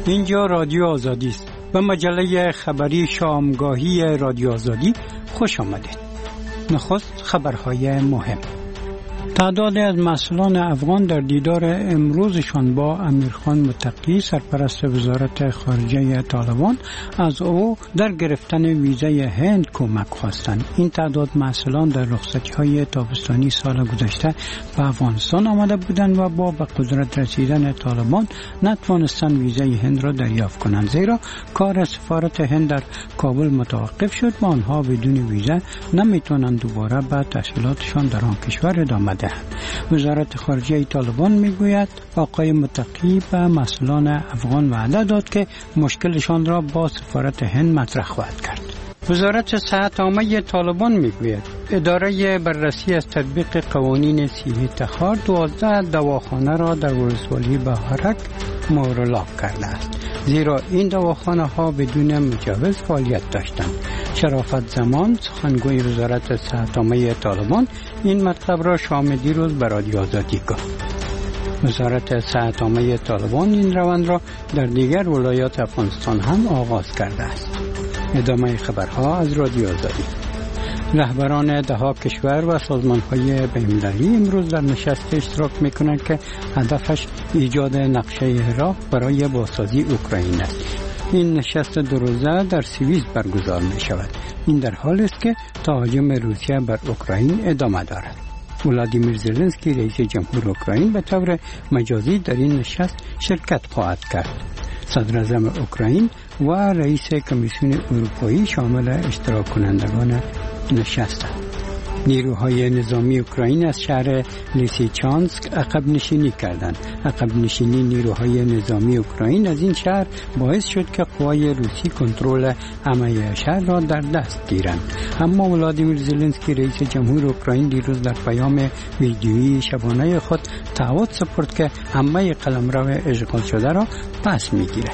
اینجا رادیو آزادی است. به مجله خبری شامگاهی رادیو آزادی خوش آمدید. نخست خبرهای مهم. تعداد از مسئولان افغان در دیدار امروزشان با امیرخان متقی سرپرست وزارت خارجه طالبان از او در گرفتن ویزای هند کمک خواستند. این تعداد مسئولان در رخصتی‌های تابستانی سال گذشته به افغانستان آمده بودند و با به قدرت رسیدن طالبان نتوانستند ویزای هند را دریافت کنند، زیرا کار سفارت هند در کابل متوقف شد و آنها بدون ویزا نمیتونند دوباره به تحصیلاتشان در آن کشور ادامه دهند. وزارت خارجه طالبان میگوید آقای متقی به مسئولان افغان وعده داد که مشکلشان را با سفارت هند مطرح خواهد کرد. وزارت صحت عامه طالبان میگوید اداره بررسی از تطبیق قوانین صحی تخار 12 دواخانه را در ولسوالی بهارک مهرلاک کرده است، زیرا این دواخانه ها بدون مجوز فعالیت داشتند. شرافت زمان سخنگوی وزارت صحت عامه طالبان این مطلب را شام دیروز به رادیو آزادی گفت. وزارت صحت عامه طالبان این روند را در دیگر ولایات افغانستان هم آغاز کرده است. ادامه خبرها از رادیو آزادی. رهبران دهها کشور و سازمان‌های بین‌المللی امروز در نشست اشتراک می‌کنند که هدفش ایجاد نقشه راه برای بازسازی اوکراین است. این نشست دو روزه در سوئیس برگزار می‌شود. این در حالی است که تهاجم روسیه بر اوکراین ادامه دارد. ولادیمیر زلنسکی رئیس جمهور اوکراین به طور مجازی در این نشست شرکت خواهد کرد. صدر اعظم اوکراین و رئیس کمیسیون اروپایی شامل اشتراک کنندگان نشستند. نیروهای نظامی اوکراین از شهر لیسیچانسک عقب نشینی کردند. عقب نشینی نیروهای نظامی اوکراین از این شهر باعث شد که قوای روسی کنترل همه شهر را در دست گیرند. اما ولادیمیر زلنسکی رئیس جمهور اوکراین دیروز در پیام ویدیویی شبانه خود تعهد سپرد که همه قلمرو اشغال شده را پس میگیرد.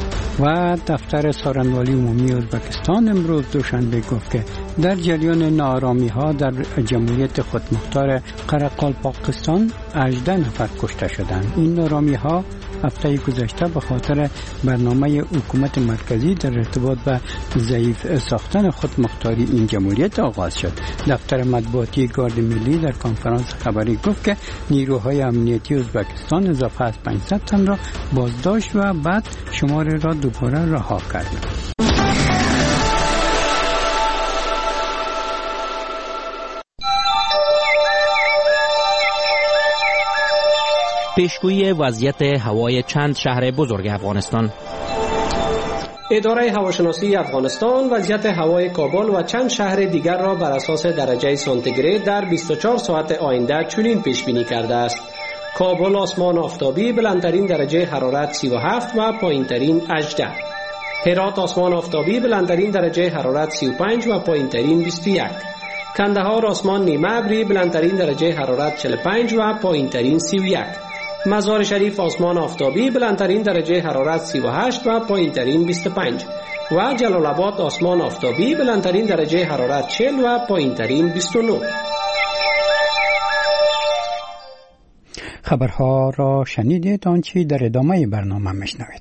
و دفتر سارنوالی عمومی ازبکستان امروز دوشنبه گفت که در جریان ناآرامی‌ها در جمهوریت خودمختار قرقالپاکستان 18 نفر کشته شدند. این ناآرامی‌ها هفته گذشته به خاطر برنامه حکومت مرکزی در ارتباط به ضعیف ساختن خودمختاری این جمهوریت آغاز شد. دفتر مطبوعاتی گارد ملی در کنفرانس خبری گفت که نیروهای امنیتی ازبکستان اضافه از 500 تن را بازداشت و بعد شماری را دوباره رها کردند. پیشگویی وضعیت هوای چند شهر بزرگ افغانستان. اداره هواشناسی افغانستان وضعیت هوای کابل و چند شهر دیگر را بر اساس درجه سانتیگراد در 24 ساعت آینده چنین پیش بینی کرده است: کابل آسمان آفتابی، بلندترین درجه حرارت 37 و پایینترین 18. هرات آسمان آفتابی، بلندترین درجه حرارت 35 و پایینترین 21. کندهار آسمان نیمه ابری، بلندترین درجه حرارت 45 و پایینترین 31. مزار شریف آسمان آفتابی، بلندترین درجه حرارت 38 و پایینترین 25. و جلال آباد آسمان آفتابی، بلندترین درجه حرارت 40 و پایینترین 29. خبرها را شنیدید. آنچه در ادامه برنامه میشنوید.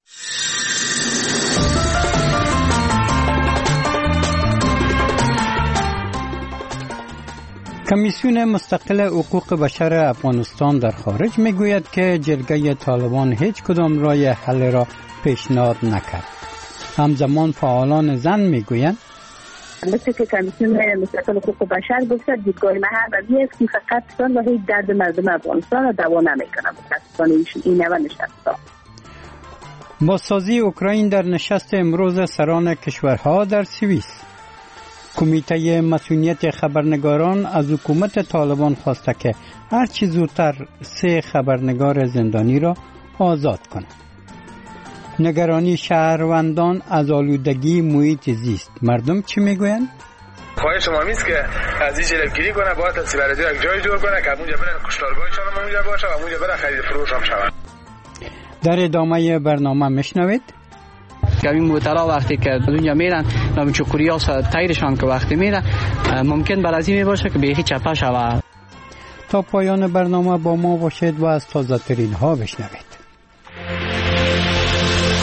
کمیسیون مستقل حقوق بشر افغانستان در خارج میگوید که جرگه طالبان هیچ کدام راه حل را پیشنهاد نکرد. همزمان فعالان زن میگویند مثل که کمیسیون مستقل حقوق بشر گفته دیدگاه محوری است که فقط و هیچ درد مردم افغانستان را دوا نمیکنه. متاسفانه این نوع نشست بازسازی اوکراین در نشست امروز سران کشورها در سوئیس. کمیته مسئولیت خبرنگاران از حکومت طالبان خواسته که هر چه زودتر 3 خبرنگار زندانی را آزاد کند. نگرانی شهروندان از آلودگی محیط زیست. مردم چی میگویند؟ خواهش ما است که از این جلوگیری کنه، باید تسیبرزی یک جای جور کنه که اونجا برن کشتارگاهشان هم اونجا باشه و اونجا برن خرید فروش هم شود. در ادامه برنامه میشنوید که این موترها وقتی که دنیا میرن نام چکوریا تایرشان که وقتی میره ممکن برازی میباشه که بیخی چپه شود. تا پایان برنامه با ما باشید و از تازه ترین ها بشنوید.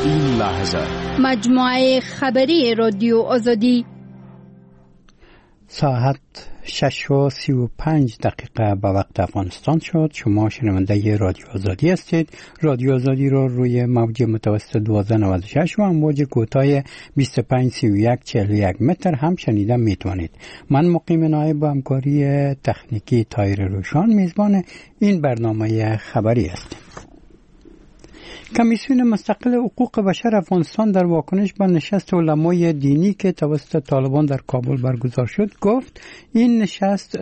این لحظه مجموعه خبری رادیو آزادی ساعت 6:35 به وقت افغانستان شد. شما شنونده رادیو آزادی هستید. رادیو آزادی رو روی موج متوسط 1296 و امواج کوتاه 2531 متر هم شنیدن میتونید. من مقیم نایب با همکاری تکنیکی طاهر روشان میزبان این برنامه خبری هستم. کمیسیون مستقل حقوق بشر افغانستان در واکنش به نشست علمای دینی که توسط طالبان در کابل برگزار شد گفت این نشست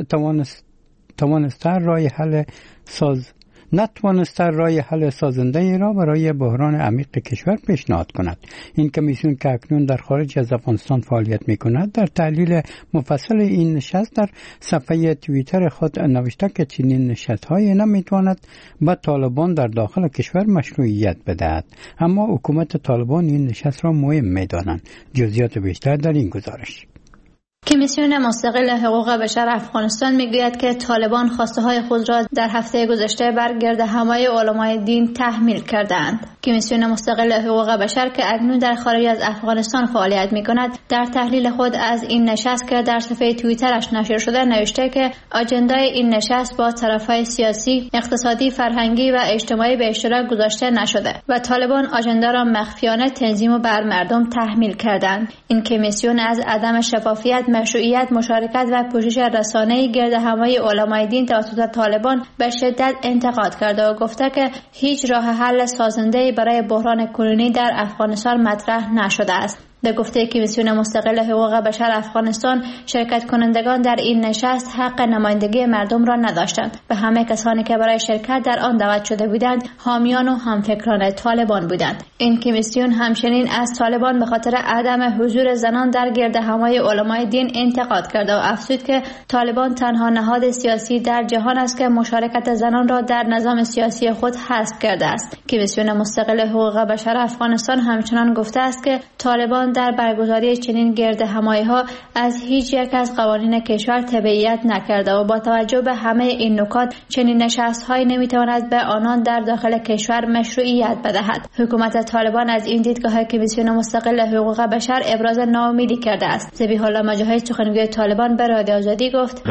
نتوانسته راه حل سازنده ای را برای بحران عمیق کشور پیشنهاد کند. این کمیسیون که اکنون در خارج از افغانستان فعالیت می کند در تحلیل مفصل این نشست در صفحه توییتر خود نوشته که چنین نشست‌هایی نمیتواند به طالبان در داخل کشور مشروعیت بدهد، اما حکومت طالبان این نشست را مهم می‌دانند. جزئیات بیشتر در این گزارش. کمیسیون مستقل حقوق بشر افغانستان میگوید که طالبان خواسته های خود را در هفته گذشته بر گردهمای علمای دین تحمیل کردند. کمیسیون مستقل حقوق بشر که اکنون در خارج از افغانستان فعالیت میکند در تحلیل خود از این نشست که در صفحه توییترش نشر شده نوشته که آجندای این نشست با طرفهای سیاسی، اقتصادی، فرهنگی و اجتماعی به اشتراک گذاشته نشده و طالبان آجندا را مخفیانه تنظیم و بر مردم تحمیل کردند. این کمیسیون از عدم شفافیت، مشروعیت، مشارکت و پوشش رسانه‌ای گردهمای علمای دین توسط طالبان به شدت انتقاد کرده و گفته که هیچ راه حل سازنده‌ای برای بحران کنونی در افغانستان مطرح نشده است. به گفته کمیسیون مستقل حقوق بشر افغانستان، شرکت کنندگان در این نشست حق نمایندگی مردم را نداشتند و همه کسانی که برای شرکت در آن دعوت شده بودند حامیان و همفکران طالبان بودند. این کمیسیون همچنین از طالبان به خاطر عدم حضور زنان در گردهمای علمای دین انتقاد کرده و افزود که طالبان تنها نهاد سیاسی در جهان است که مشارکت زنان را در نظام سیاسی خود حذف کرده است. کمیسیون مستقل حقوق بشر افغانستان همچنان گفته است که طالبان در برگزاری چنین گردهمایی‌ها از هیچ یک از قوانین کشور تبعیت نکرده و با توجه به همه این نکات چنین نشست‌هایی نمی‌تواند به آنان در داخل کشور مشروعیت بدهد. حکومت طالبان از این دیدگاه کمیسیون مستقل حقوق بشر ابراز ناامیدی کرده است. ذبیح الله مجاهد سخنگوی طالبان به رادیو آزادی گفت: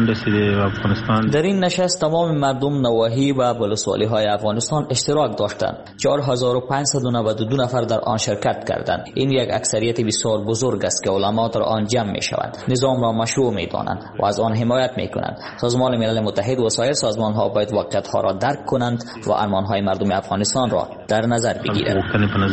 در این نشست تمام مردم نواحی و ولسوالی‌های افغانستان اشتراک داشتند. 4592 نفر در آن شرکت کردند. این یک اکثریت بسیار بزرگ است که علما در آن جمع می شوند، نظام را مشروع می دانند و از آن حمایت می کنند. سازمان ملل متحد و سایر سازمان ها باید واقعیت ها را درک کنند و ارمان های مردم افغانستان را در نظر بگیرند.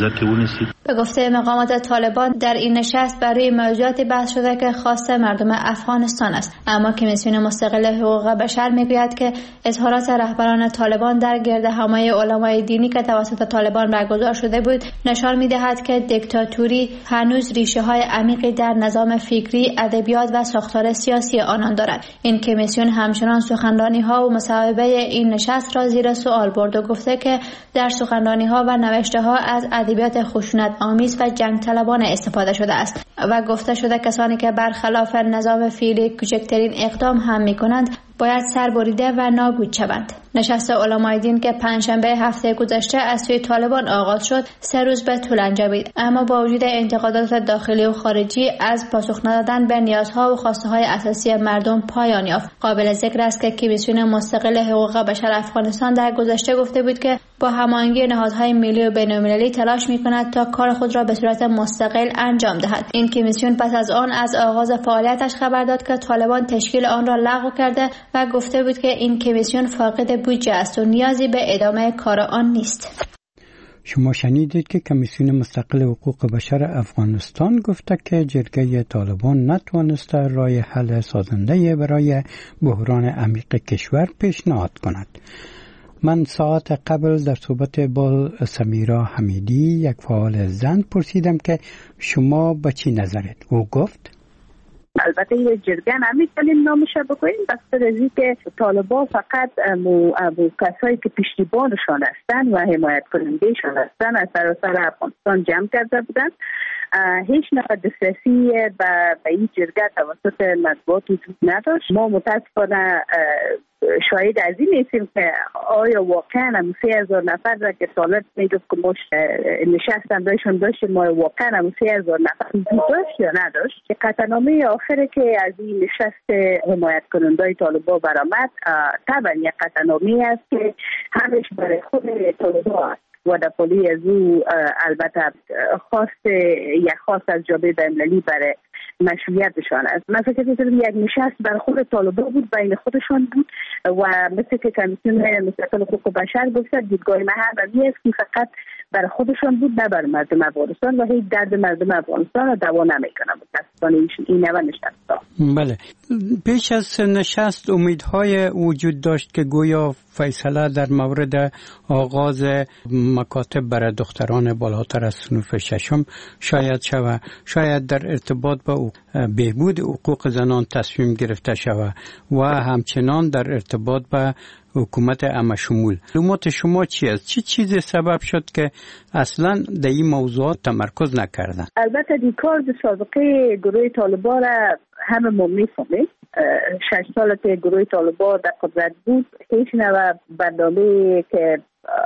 به گفته مقامات طالبان در این نشست برای موضوعاتی بحث شده که خاص مردم افغانستان است، اما کمیسیون مستقل حقوق بشر میگوید که اظهارات رهبران طالبان در گردهمای علمای دینی که توسط طالبان برگزار شده بود نشان می‌دهد که دیکتاتوری هنوز ریشه های عمیقی در نظام فکری، ادبیات و ساختار سیاسی آنان دارد. این کمیسیون همچنان سخنرانی ها و مصاحبه این نشست را زیر سوال برد و گفته که در سخنرانی ها و نوشته ها از ادبیات خشونت آمیز و جنگ طلبانه استفاده شده است و گفته شده کسانی که برخلاف نظام فعلی کوچکترین اقدام هم می‌کنند باید سربریده و نابود شوند. نشست علمای دین که پنجشنبه هفته گذشته از سوی طالبان آغاز شد 3 روز به طول انجامید، اما با وجود انتقادات داخلی و خارجی از پاسخ ندادن به نیازها و خواسته‌های اساسی مردم پایان یافت. قابل ذکر است که کمیسیون مستقل حقوق بشر افغانستان در گذشته گفته بود که با هماهنگی نهادهای ملی و بین‌المللی تلاش می‌کند تا کار خود را به صورت مستقل انجام دهد. این کمیسیون پس از آن از آغاز فعالیتش خبر داد که طالبان تشکیل آن را لغو کرده و گفته بود که این کمیسیون فاقد بودجه است و نیازی به ادامه کار آن نیست. شما شنیدید که کمیسیون مستقل حقوق بشر افغانستان گفته که جرگه طالبان نتوانسته راه حل سازنده برای بحران عمیق کشور پیشنهاد کند. من ساعت قبل در صحبت با سمیرا حمیدی یک فعال زن پرسیدم که شما به چی نظرید؟ او گفت البته یه جرگه نمیتونیم نامش بکنیم بخاطر از اینکه طالبان فقط کسایی که پشتیبانشان هستن و حمایت کنندهشان هستن از سراسر افغانستان جمع کرده بودن. هیچ نوع دسترسی به این جرگه توسط مطبوعات وجود نداشت. ما متاسفانه شاید از این نیستیم که آیا واقعا هم 3000 نفر را که طالب میگفت که ما نشستم داشتیم ما واقعا هم 3000 نفر داشت یا نداشت. که قطعنامه آخری که از این نشست حمایت کننده طالبا برآمد طبعا یک قطعنامه است که همش برای خود طالبا است و در پالی از او البته خواست از جامعه بین‌المللی برای مشروعیتشان است. مثلا که یک نشست بر خود طالبان بود، بین خودشان بود و مثل که کمیسیون مستقل حقوق بشر گفت دیدگاه محلی است که فقط بر خودشان بود، نه بر مردم افغانستان و هیچ درد مردم افغانستان را دوا نمیکنه. متاسفانه این نوع نشست. بله، پیش از نشست امیدهای وجود داشت که گویا فیصله در مورد آغاز مکاتب برای دختران بالاتر از صنف ششم شاید شود، شاید در ارتباط با بهبود حقوق زنان تصمیم گرفته شود و همچنان در ارتباط با حکومت عمه‌شمول. معلومات شما چی است؟ چه چیزی سبب شد که اصلا در این موضوعات تمرکز نکردن؟ البته دیکار سابقه گروه طالبان را همه ما میفهمیم. 6 سال که گروه طالبان در قدرت بود هیچ نوع برنامه که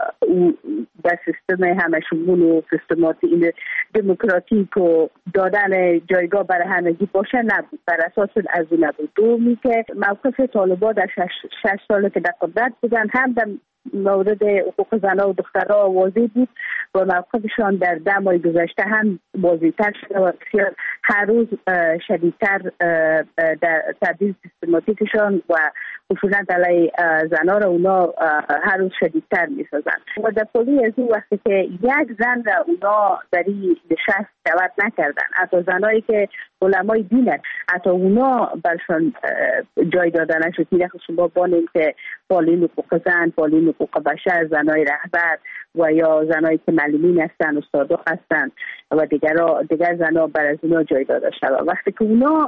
در سیستم همه‌شمول و سیستماتی دموکراتیک و دادن جایگاه برای همگی باشه نبود. بر اساس از اون نبود. دومی که موقف طالبان در 6 سال که در قدرت بودن هم در مورد حقوق زنان و دخترها واضح بود و موقفشان در 10 ماه گذشته هم واضح‌تر شده و بسیار هر روز شدیدتر در تبدیل سیستماتیکشان و خشونت علیه زنان را اونا هر روز شدیدتر می‌سازند. و در پالی از این وقتی که یک زن را اونا در این نشست دعوت نکردن، حتی زنایی که علمای دینن حتی اونا برشان جای دادن نشد. شما بانیم که فعالین حقوق زن، فعالین حقوق بشر، زنای رهبر و یا زنایی که معلمین هستن، استادا هستن و دیگر زنا بر از اونا جای داده شد. وقتی که اونا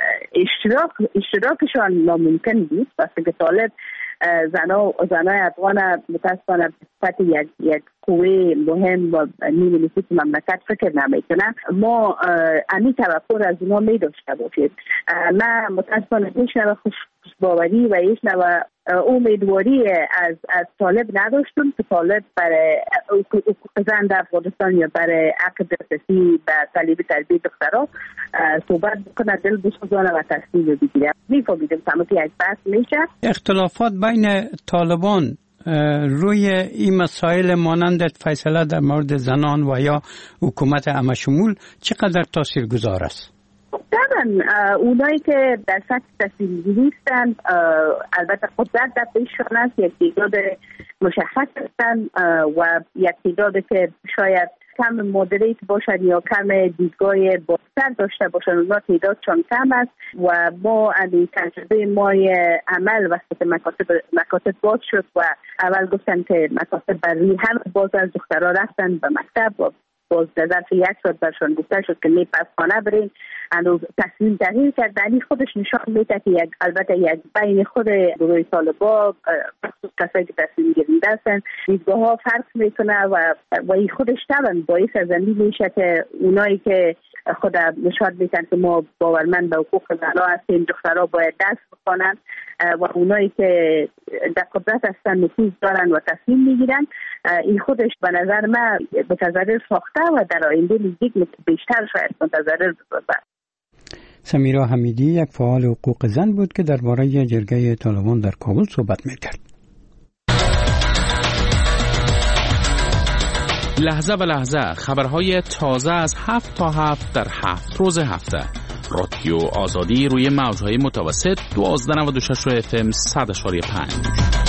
اشتراکشان ناممکن بود، وقتی که طالب زنای افغان متاسفانه صفت یک قوه مهم و نیمه نفوذ مملکت فکر نمیکنه، ما امی توقع از اونا می داشته باشید. من متاسفانه هیچ نوع خوشباوری و هیچ نوع امیدواری از طالب نداشتم که طالب برای زن در افغانستان یا برای حق دسترسی به تعلیم تربیت دخترها صحبت بکنه، دل بسوزانه و تصمیم بگیره. میفهمیدم که یک بحث میشه. اختلافات بین طالبان روی این مسائل مانند فیصله در مورد زنان و یا حکومت عمه‌شمول چقدر تاثیرگذار است؟ طبعا اونایی که در سطح تصمیم‌گیری هستن البته قدرت در پیششان است، یک تعداد مشخص هستن و یک تعداد که شاید کم مدریت باشن یا کم دیدگاه بازتر داشته باشن، اونا تعدادشان کم است و ما از تجربه مای عمل وقتی که مکاتب باز شد و اول گفتن که مکاتب برای همه باز از دخترها رفتن به مکتب و باز در ظرف 1 ساعت برشان گفته شد که می پس خانه برین، هنوز تصمیم تغییر کرد. یعنی خودش نشان میده که البته یک بین خود گروه طالبان کسایی که تصمیم گیرنده هستن دیدگاه ها فرق میکنه و این خودش طبعا باعث زمین میشه که اونایی که خود نشان میدن که ما باورمند به حقوق زنها هستیم، دخترها باید دست بخوانند و اونایی که در قدرت هستن نفوذ دارن و تصمیم میگیرن، این خودش به نظر من متضرر ساخته و در آینده نزدیک بیشتر شاید متضرر بسازه. سمیرا حمیدی یک فعال حقوق زن بود که درباره جرگه طالبان در کابل صحبت میکرد. لحظه به لحظه خبرهای تازه از 7 تا 7 در 7 روز هفته. رادیو آزادی روی موجهای متوسط 1296 FM 100.5.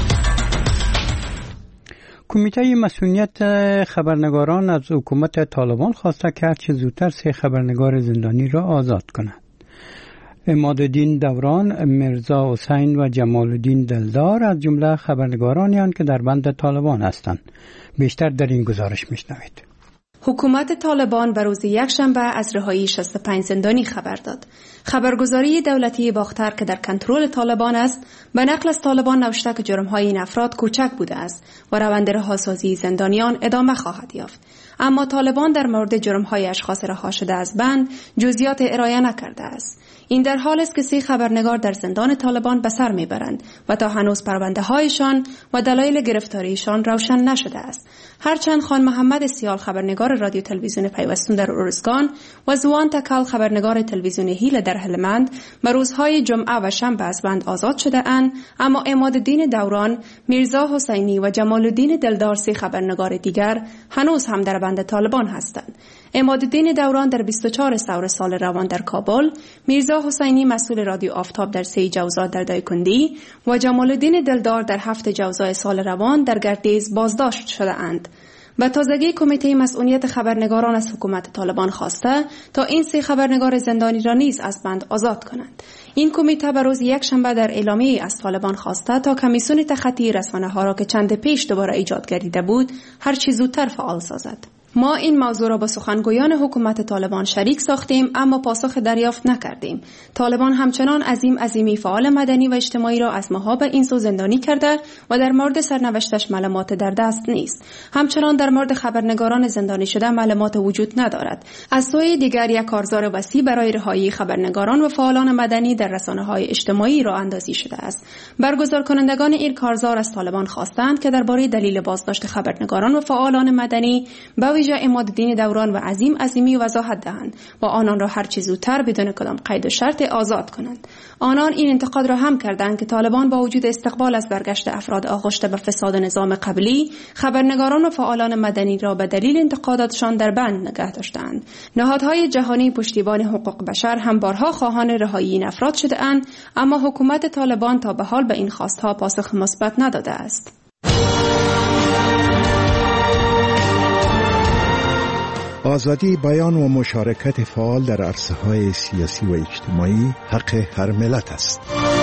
کمیته مسئولیت خبرنگاران از حکومت طالبان خواسته که هرچه زودتر 3 خبرنگار زندانی را آزاد کنند. عمادالدین دوران، مرزا حسین و جمال الدین دلدار از جمله خبرنگارانی هستند که در بند طالبان هستند. بیشتر در این گزارش میشنوید. حکومت طالبان به روز یکشنبه از رهایی 65 زندانی خبر داد. خبرگزاری دولتی باختر که در کنترل طالبان است به نقل از طالبان نوشته که جرم‌های این افراد کوچک بوده است و روند رهاسازی زندانیان ادامه خواهد یافت. اما طالبان در مورد جرم‌های اشخاص رها شده از بند جزئیات ارائه نکرده است. این در حالی است که 3 خبرنگار در زندان طالبان به سر میبرند و تا هنوز پرونده‌هایشان و دلایل گرفتاریشان روشن نشده است. هرچند خان محمد سیال خبرنگار رادیو تلویزیون پیوستون در ارزگان و زوان تکل خبرنگار تلویزیون هیل در هلمند به روزهای جمعه و شنبه از بند آزاد شده اند، اما عمادالدین دوران، میرزا حسینی و جمال الدین دلدار 3 خبرنگار دیگر هنوز هم در بند طالبان هستند. عمادالدین دوران در 24 ثور سال روان در کابل، میرزا حسینی مسئول رادیو آفتاب در 3 جوزا در دایکندی و جمال الدین دلدار در 7 جوزا سال روان در گردیز بازداشت شده اند. به تازگی کمیته مسئولیت خبرنگاران از حکومت طالبان خواسته تا این 3 خبرنگار زندانی را نیز از بند آزاد کنند. این کمیته به روز یکشنبه در اعلامیه از طالبان خواسته تا کمیسیون تخطی رسانه‌ها را که چند پیش دوباره ایجاد گردیده بود هر چه زودتر فعال سازد. ما این موضوع را با سخنگویان حکومت طالبان شریک ساختیم اما پاسخ دریافت نکردیم. طالبان همچنان عظیمی فعال مدنی و اجتماعی را از ماها به این سو زندانی کرده و در مورد سرنوشتش معلومات در دست نیست. همچنان در مورد خبرنگاران زندانی شده معلومات وجود ندارد. از سوی دیگر یک کارزار وسیع برای رهایی خبرنگاران و فعالان مدنی در رسانه‌های اجتماعی راه اندازی شده است. برگزار کنندگان این کارزار از طالبان خواستند که درباره دلیل بازداشت خبرنگاران و فعالان مدنی به ویژه عمادالدین دوران و عظیمی وضاحت دهند و آنان را هر چه زودتر بدون کدام قید و شرط آزاد کنند. آنان این انتقاد را هم کردند که طالبان با وجود استقبال از برگشت افراد آغشته به فساد نظام قبلی، خبرنگاران و فعالان مدنی را به دلیل انتقاداتشان در بند نگه داشتند. نهادهای جهانی پشتیبان حقوق بشر هم بارها خواهان رهایی این افراد شده اند، اما حکومت طالبان تا به حال به این خواستها پاسخ مثبت نداده است. آزادی بیان و مشارکت فعال در عرصه‌های سیاسی و اجتماعی حق هر ملت است.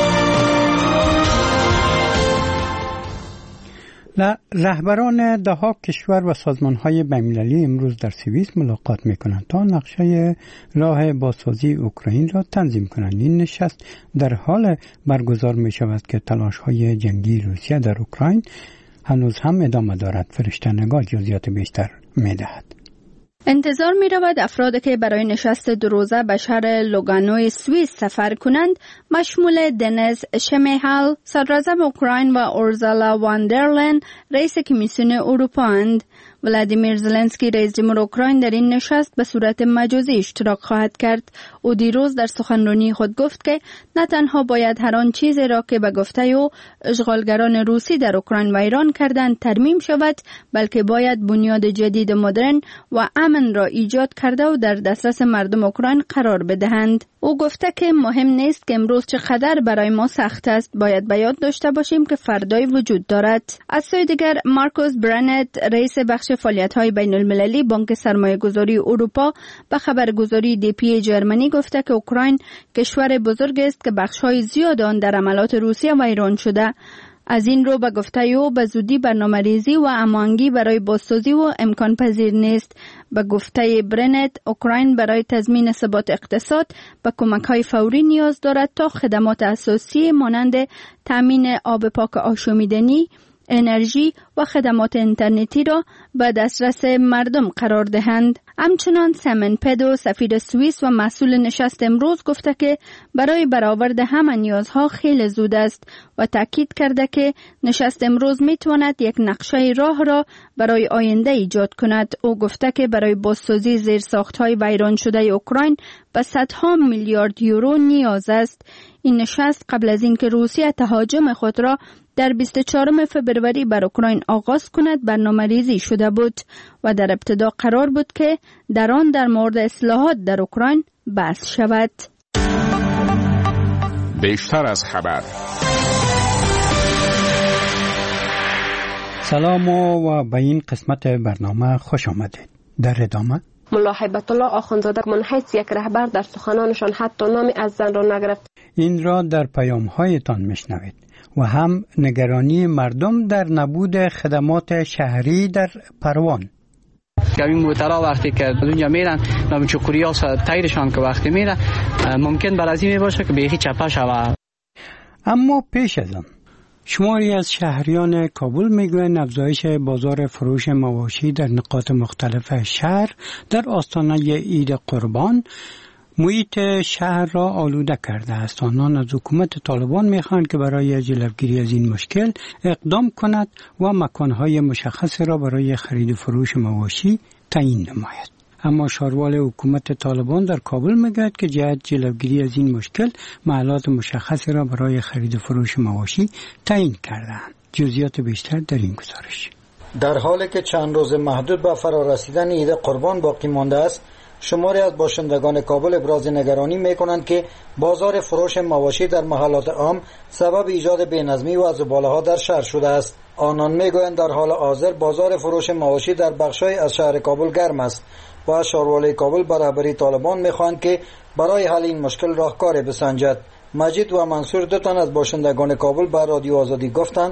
رهبران ده‌ها کشور و سازمان‌های بین‌المللی امروز در سوئیس ملاقات می‌کنند تا نقشه راه بازسازی اوکراین را تنظیم کنند. این نشست در حال برگزار می‌شود که تلاش‌های جنگی روسیه در اوکراین هنوز هم ادامه دارد. فرشته نگار جزئیات بیشتر می‌دهد. انتظار می رود افرادی که برای نشست 2 روزه به شهر لوگانو سوئیس سفر کنند مشمول دنیز شمیهال صدراعظم اوکراین و اورزالا واندرلن رئیس کمیسیون اروپا اند. ولادیمیر زلنسکی رئیس جمهور اوکراین در این نشست به صورت مجازی اشتراک خواهد کرد. او دیروز در سخنرانی خود گفت که نه تنها باید هر آن چیزی را که به گفته او اشغالگران روسی در اوکراین و ایران کردند ترمیم شود، بلکه باید بنیاد جدید مدرن و امن را ایجاد کرده و در دسترس مردم اوکراین قرار بدهند. او گفته که مهم نیست که امروز چقدر برای ما سخت است، باید به یاد داشته باشیم که فردای وجود دارد. از سوی دیگر مارکوس برنت رئیس بخش فعالیت‌های بین‌المللی بانک سرمایه‌گذاری اروپا به خبرگزاری DPA جرمنی گفته که اوکراین کشور بزرگ است که بخش‌های زیاد آن در عملات روسیه و ایران شده. از این رو به گفته او به زودی برنامه‌ریزی و هماهنگی برای بازسازی و امکان پذیر نیست. به گفته برنت اوکراین برای تضمین ثبات اقتصاد به کمک‌های فوری نیاز دارد تا خدمات اساسی مانند تامین آب پاک آشامیدنی، انرژی و خدمات اینترنتی را به دسترس مردم قرار دهند. همچنان سیمن پدو سفیر سوئیس و مسئول نشست امروز گفته که برای برآورد همه نیازها خیلی زود است و تاکید کرده که نشست امروز میتواند یک نقشه راه را برای آینده ایجاد کند. او گفته که برای بازسازی زیرساخت‌های ویران شده اوکراین به صدها میلیارد یورو نیاز است. این نشست قبل از اینکه روسیه تهاجم خود را در 24 فبروری بر اوکراین آغاز کند برنامه‌ریزی شده بود و در ابتدا قرار بود که در آن در مورد اصلاحات در اوکراین بحث شود. بیشتر از خبر. سلام و به این قسمت برنامه خوش آمدید. در ادامه ملا هیبت الله آخوندزاده من حیث یک رهبر در سخنانشان حتی نامی از زن را نگرفت. این را در پیام‌هایتان میشنوید. و هم نگرانی مردم در نبود خدمات شهری در پروان. این موترها وقتی که دنیا میرن نام چکوریا تایرشان که وقتی میره ممکن برازی می باشه که بیخی چپا شود. اما پیش از آن شماری از شهریان کابل میگویند افزایش بازار فروش مواشی در نقاط مختلف شهر در آستانه عید قربان محیط شهر را آلوده کرده است. آنان از حکومت طالبان میخواهند که برای جلوگیری از این مشکل اقدام کند و مکانهای مشخص را برای خرید و فروش مواشی تعیین نماید. اما شاروال حکومت طالبان در کابل میگوید که جهت جلوگیری از این مشکل محلات مشخصی را برای خرید و فروش مواشی تعیین کرده‌اند. جزئیات بیشتر در این گزارش. در حالی که چند روز محدود به فرارسیدن عید قربان باقی مانده است، شماری از باشندگان کابل ابراز نگرانی می‌کنند که بازار فروش مواشی در محلات عام سبب ایجاد بی‌نظمی و زباله‌ها در شهر شده است. آنان می‌گویند در حال حاضر بازار فروش مواشی در بخش‌های از شهر کابل گرم است و از شاروالی کابل به رهبری طالبان می‌خواهند که برای حل این مشکل راهکاری بسنجد. مجید و منصور دو تن از باشندگان کابل به رادیو آزادی گفتند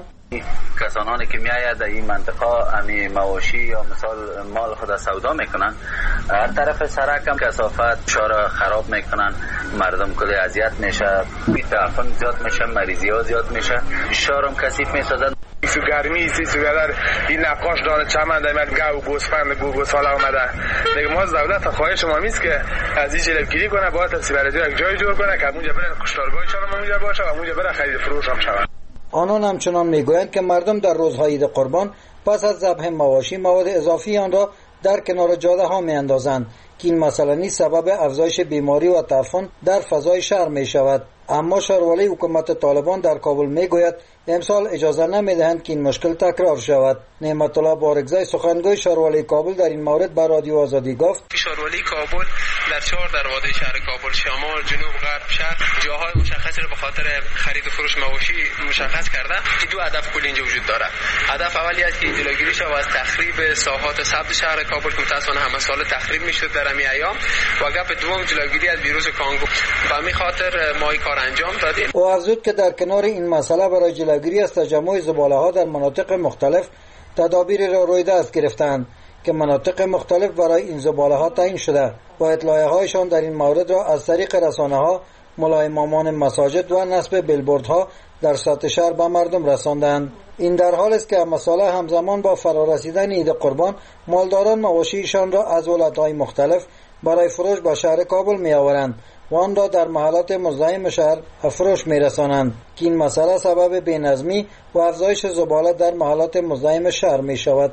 کسانی که میآید در این منطقه امی مواشی یا مثال مال خود سودا میکنن، هر طرف سرک هم کثافت شهر خراب میکنن، مردم کلی اذیت میشه، تعفن زیاد میشه، مریضی ها زیاد میشه، شهر هم کثیف میسازن. سو گرمی سی در این نقاش داره چمن در گاو گوسفند آمده. دیگه ما از دولت خواهش ما میست که از این جلوگیری کنه، باید تسیبرادی یک جای جور کنه که اونجا برن کشتارگاهشان هم اونجا باشه و اونجا برن خرید فروش هم شود. آنان همچنان میگویند که مردم در روزهای عید قربان پس از ذبح مواشی مواد اضافی آن را در کنار جاده ها میاندازند که این مسئله نیز سبب افزایش بیماری و تعفن در فضای شهر می شود. اما شاروالی حکومت طالبان در کابل میگوید امسال اجازه نمیدهند که این مشکل تکرار شود. نعمت الله بارگزای سخنگوی شاروالی کابل در این مورد به رادیو آزادی گفت شاروالی کابل در 4 دروازه شهر کابل شمال، جنوب، غرب شهر جاهای مشخصی را به خاطر خرید و فروش مواشی مشخص کرده که دو هدف کلی اینجا وجود داره. هدف اولی است که جلوگیری شود از تخریب ساحات سبز شهر کابل که متأسفانه همه سال تخریب میشد در همین ایام، و گپ دوم جلوگیری از ویروس کانگو. به همین خاطر ما این کار انجام دادیم. او افزود که در کنار این مسئله برای جلوگیری از تجمع زباله‌ها در مناطق مختلف تدابیری را روی دست گرفتند که مناطق مختلف برای این زباله‌ها تعیین شده و اطلاعیه‌هایشان در این مورد را از طریق رسانه‌ها، ملای امامان مساجد و نصب بیلبوردها در سطح شهر به مردم رساندند. این در حال است که مسئله همزمان با فرارسیدن عید قربان مالداران مواشیشان را از ولایت‌های مختلف برای فروش به شهر کابل می‌آورند و آن را در محلات مزاحم شهر فروش می‌رسانند که این مسئله سبب بی‌نظمی و افزایش زباله در محلات مزاحم شهر می‌شود.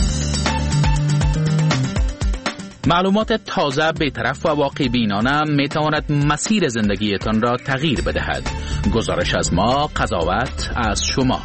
معلومات تازه، بی‌طرف و واقع بینانه می‌تواند مسیر زندگیتان را تغییر بدهد. گزارش از ما، قضاوت از شما.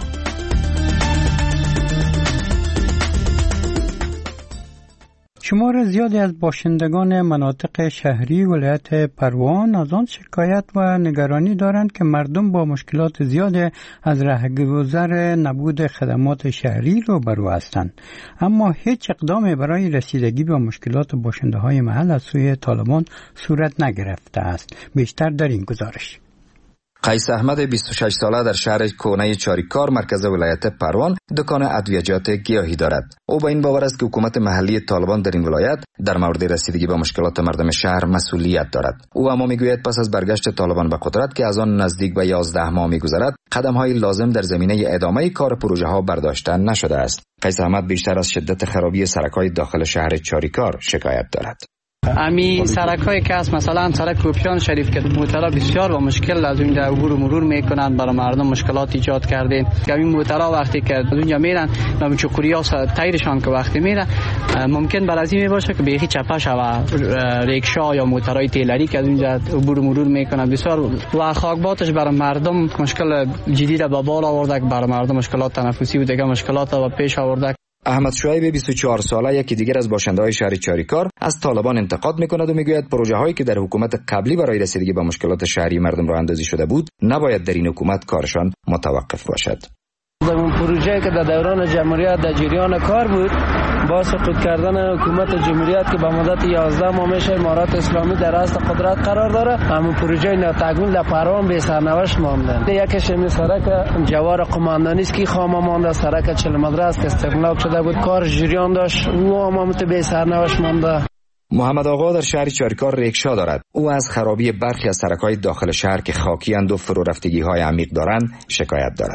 شمار زیادی از باشندگان مناطق شهری ولایت پروان از آن شکایت و نگرانی دارند که مردم با مشکلات زیاد از رهگذر نبود خدمات شهری روبرو هستند، اما هیچ اقدامی برای رسیدگی به مشکلات باشنده‌های محل از سوی طالبان صورت نگرفته است. بیشتر در این گزارش. قیس احمد 26 ساله در شهر کونه چاریکار مرکز ولایت پروان دکان ادویجات گیاهی دارد. او با این باور است که حکومت محلی طالبان در این ولایت در مورد رسیدگی به مشکلات مردم شهر مسئولیت دارد. او اما میگوید پس از برگشت طالبان به قدرت که از آن نزدیک به 11 ماه میگذرد، قدم‌های لازم در زمینه ادامه کار پروژه‌ها برداشته نشده است. قیس احمد بیشتر از شدت خرابی سرک‌های داخل شهر چاریکار شکایت دارد. امی سرک‌های که است، مثلا سرک کوپیان شریف که موترها بسیار با مشکل از اونجا عبور و مرور میکنند، برای مردم مشکلات ایجاد کرده. که این موترها وقتی که از اونجا میرن نام چکوریا تایرشان که وقتی میره ممکن برازی باشه که بیخی چپش و ریکشا یا موترهای تیلری که از اونجا عبور و مرور میکنند بسیار و خاکباتش برای مردم مشکل جدی را به بال آورده، برای مردم مشکلات تنفسی و دیگه مشکلات را پیش آورده. احمد شعیب 24 ساله یکی دیگر از باشنده‌های شهر چاریکار از طالبان انتقاد می‌کند و می‌گوید پروژه‌هایی که در حکومت قبلی برای رسیدگی به مشکلات شهری مردم راه اندازی شده بود نباید در این حکومت کارشان متوقف باشد. در اون پروژه‌ای که در دوران جمهوریت در جریان کار بود، با سقوط کردن حکومت جمهوریت که به مدت 11 ماه میشه امارات اسلامی در دست قدرت قرار داره، همون پروژه ناتگون در پروان به سرنوشت مانده. یکیش این سرک جوار قماندانی است که خامه مانده، سرک 40 مدرسه که استغلاق شده بود کار جریان داشت و هم به سرنوشت مانده. محمد آقا در شهر چاریکار ریکشا دارد. او از خرابی برخی از سرک‌های داخل شهر که خاکی اند و فرو رفتگی‌های عمیق دارند شکایت دارد.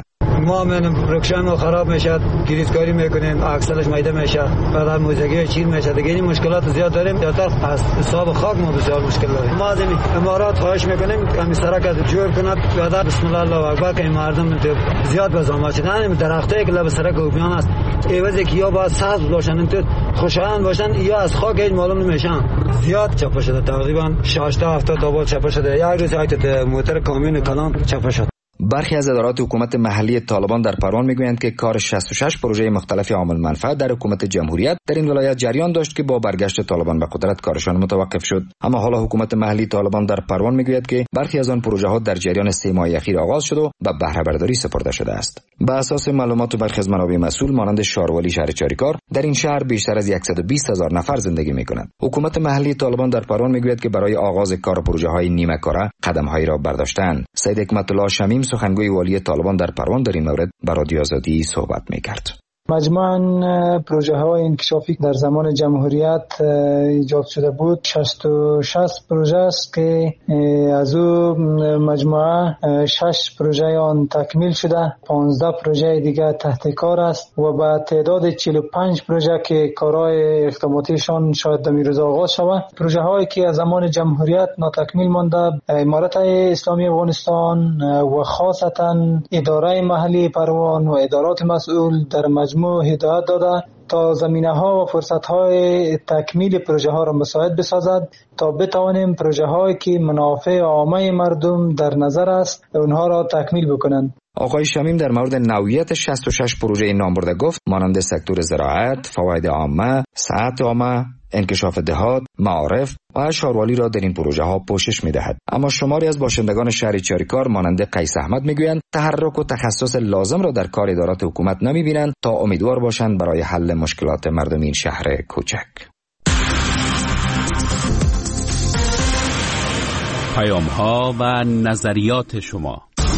ما من رکشن خراب میشه، گریزکاری میکنیم، اکسلش میده میشه، بعد موزگی چیل میشه. دیگه این مشکلات زیاد داریم. زیادتر از حساب خاک ما بسیار مشکل داریم. ما از امارات خواهش میکنیم که همین سرک از جور کند. بعد بسم الله الله اکبر که مردم زیاد بزام شدن. درختایی که لب سرک اوبیان است، ایوازی که یا با سبز باشن تو خوشایند باشن یا از خاک هیچ معلوم نمیشن. زیاد چپا شده، تقریبا 60 تا 70 تا بار چپا شده. یک روز ایت موتور کامیون کلان چپا شد. برخی از ادارات حکومت محلی طالبان در پروان میگویند که کار 66 پروژه مختلف عامل منفعت در حکومت جمهوریت در این ولایت جریان داشت که با برگشت طالبان به قدرت کارشان متوقف شد. اما حالا حکومت محلی طالبان در پروان میگوید که برخی از آن پروژه ها در جریان 3 ماه اخیر آغاز شد و به بهره برداری سپرده شده است. به اساس معلومات برخی از منابع مسئول مانند شاروالی شهر چاریکار، در این شهر بیشتر از 120,000 نفر زندگی میکنند. حکومت محلی طالبان در پروان میگوید که برای آغاز کار پروژه های نیمه کاره قدم‌هایی را برداشتند. سید حکمت الله شمیم سخنگوی والی طالبان در پروان در این مورد با رادیو آزادی صحبت میکرد. مجموعاً پروژه های انکشافی در زمان جمهوریت ایجاد شده بود 66 پروژه است که از او مجموعه 6 پروژه آن تکمیل شده، 15 پروژه دیگر تحت کار است و با تعداد 45 پروژه که کارهای اقداماتیشان شاید در روز آغاز شود. پروژه هایی که از زمان جمهوریت ناتکمیل مانده، امارت اسلامی افغانستان و خاصتا اداره محلی پروان و ادارات مسئول در مجموع هدایت داده تا زمینه‌ها و فرصت‌های تکمیل پروژه‌ها را مساعد بسازد تا بتوانیم پروژه‌هایی که منافع عامه مردم در نظر است اونها را تکمیل بکنند. آقای شمیم در مورد نوعیت 66 پروژه نامبرده گفت مانند سکتور زراعت، فواید عامه، صحت عامه، انکشاف دهات، معارف و شاروالی را در این پروژه ها پوشش می دهد. اما شماری از باشندگان شهر چاریکار مانند قیس احمد می گویند تحرک و تخصص لازم را در کار ادارات حکومت نمی بینند تا امیدوار باشند برای حل مشکلات مردم این شهر کوچک. پیام ها و نظریات شما.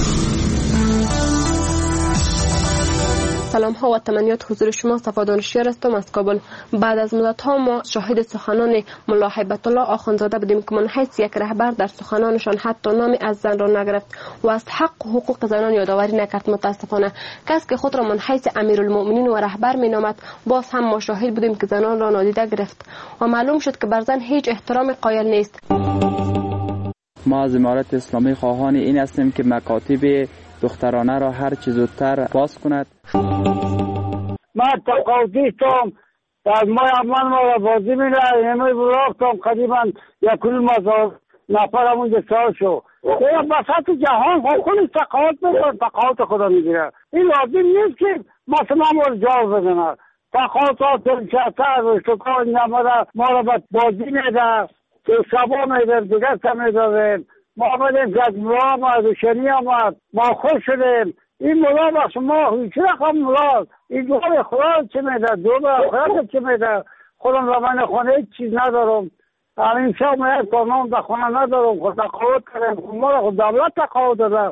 سلام ها و تمنیات حضور شما. صفا دانشیار هستم از کابل. بعد از مدت ها ما شاهد سخنان ملا هیبت الله آخوندزاده بودیم که من حیث یک رهبر در سخنانشان حتی نامی از زن را نگرفت و از حق و حقوق زنان یادآوری نکرد. متاسفانه کسی که خود را من حیث امیرالمؤمنین و رهبر می نامد باز هم ما شاهد بودیم که زنان را نادیده گرفت و معلوم شد که بر زن هیچ احترام قائل نیست. ما از امارت اسلامی خواهان این هستیم که مکاتب دخترانه را هر چه زودتر باز کند. ما تقاضیستم از ما امان ما را بازی می‌ره همه براختم قریبا 1,000 نفر همونجا سال شو. بساط جهان خودش تقاضی می‌کنه، تقاضی خدا می‌گیره. این لازم نیست که مثلا ما رو جواب بدن. تقاضی تلچتر و شکار نماره ما را بازی می‌ده، شبا می‌ده، دیگر سمیده. ما آمدیم که از ملا ما روشنی آمد، ما خوش شدیم. این ملا با شما هیچ رقم ملا این دوباره خدا چه میده، دوباره خدا چه میده. خودم را من خونه هیچ چیز ندارم، همین شب میاد کنم در خونه ندارم، خود تقاوت کردم، ما را خود دولت تقاوت داده.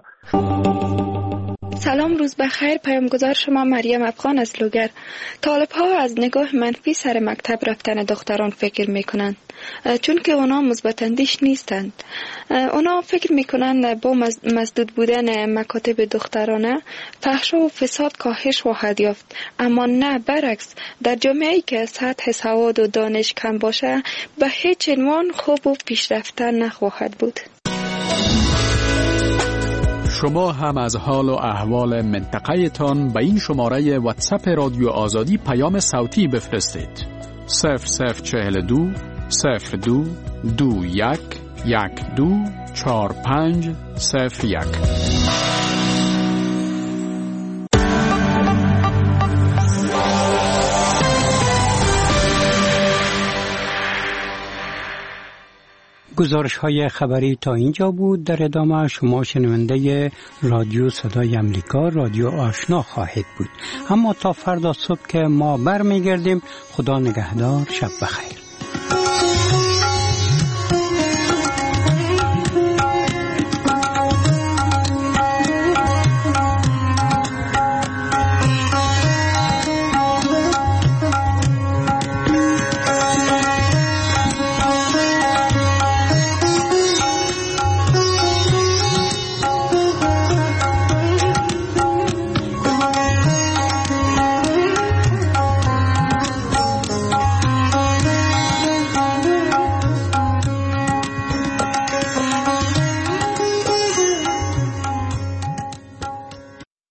سلام، روز بخیر. پیامگزار شما مریم افغان از لوگر. طالب ها از نگاه منفی سر مکتب رفتن دختران فکر میکنند، چون که اونا مثبت‌اندیش نیستند. اونا فکر میکنند با مسدود بودن مکاتب دخترانه فحش و فساد کاهش خواهد یافت، اما نه، برعکس. در جامعه‌ای که سطح سواد و دانش کم باشه به هیچ عنوان خوب و پیشرفته نخواهد بود. شما هم از حال و احوال منطقه تان به این شماره واتساپ رادیو آزادی پیام صوتی بفرستید. 0042 02 21 12 45 01. گزارش های خبری تا اینجا بود. در ادامه شما شنونده رادیو صدای امریکا، رادیو آشنا خواهید بود. اما تا فردا صبح که ما برمیگردیم، خدا نگهدار، شب بخیر.